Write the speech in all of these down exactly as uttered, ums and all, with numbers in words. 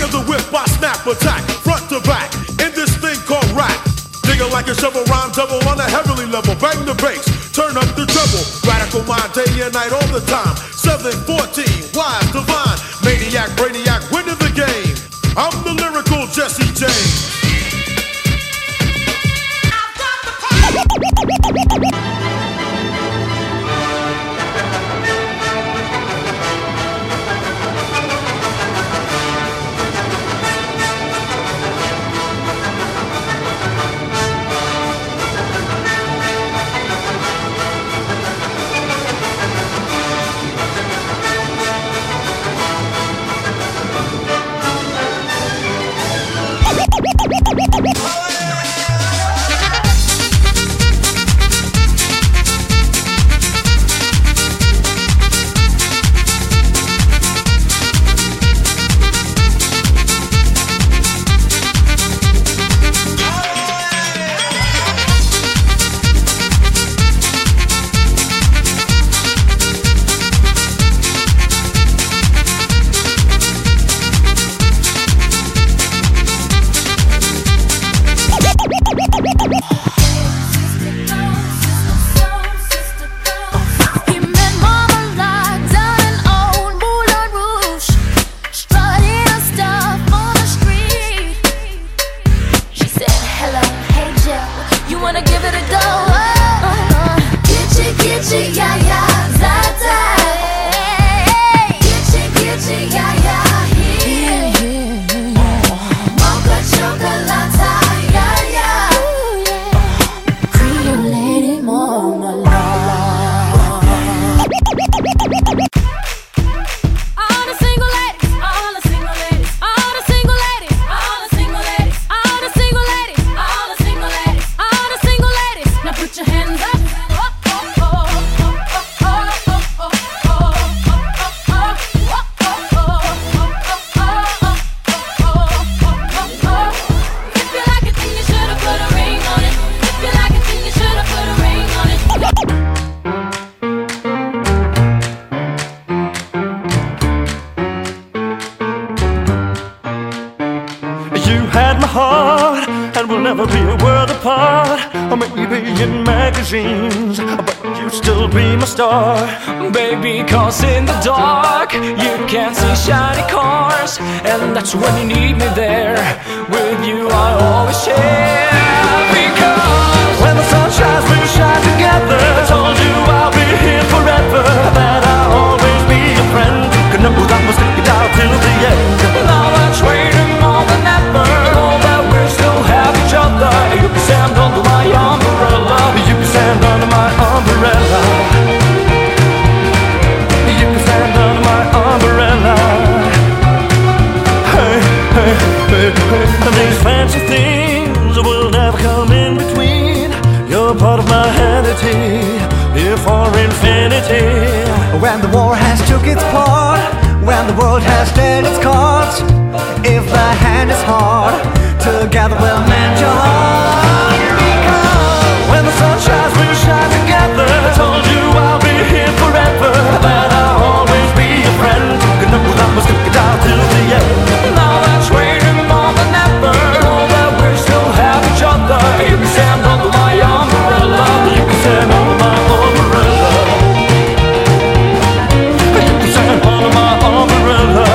of the whip, I snap attack, front to back, in this thing called rap. Digging like a shovel, rhyme double on a heavenly level. Bang the bass, turn up the treble. Radical mind, day and night, all the time. seven fourteen, wise, divine, maniac, brainiac, winning the game. I'm the lyrical Jesse James. Baby, cause in the dark you can't see shiny cars, and that's when you need me there. With you I always share. Because when the sun shines, we shine together. I told you I'll be here forever, that I'll always be your friend. Could know that we'll stick it out till the end. Now that's waiting more than ever, know that we still have each other. You can stand under my umbrella. You can stand under my umbrella. These fancy things will never come in between. You're part of my vanity, here for infinity. When the war has took its part, when the world has dealt its cards, if the hand is hard, together we'll mend your heart. Because when the sun shines, we'll shine together. I told you I'll be here forever, that I'll always be your friend. Could know that we'll stick it out till the end. Now that's waiting more than ever, know that we still have each other. You can stand under my umbrella. You can stand under my umbrella. You can stand under my umbrella.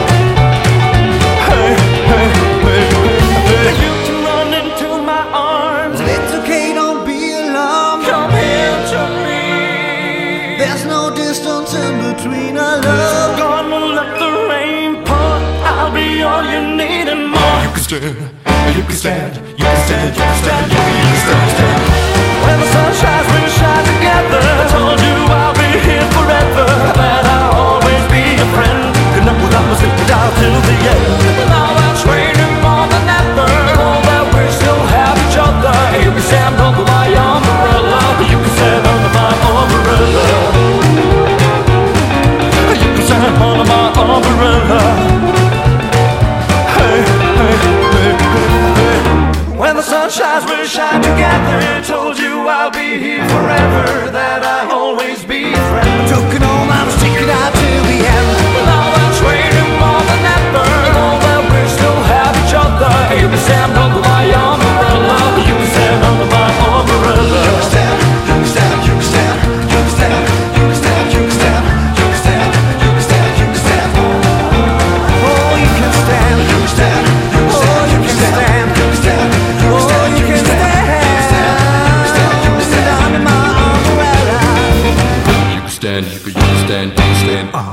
Hey, hey, hey, hey. You can run into my arms. It's okay, don't be alarmed. Come here to me. There's no distance in between our love. Gonna let the rain pour. I'll be all you need and more. You can stand, you can stand, you can stand, you can stand, you can stand, stand. When the sun shines, we shine together. I told you I'll be here forever, that I'll always be your friend. Could know that we'll stick it out till the end. Now that's waiting more than ever, know that we still have each other. You can stand under my umbrella. You can stand under my umbrella. You can stand under my umbrella. Hey, hey, hey, hey. When the sun shines, we'll shine together. I told you I'll be here forever, that I'll always be your friend. I took it all, I was taking it out till the end. Now that's waiting more than ever, know that we're understand, you could understand, understand. Uh.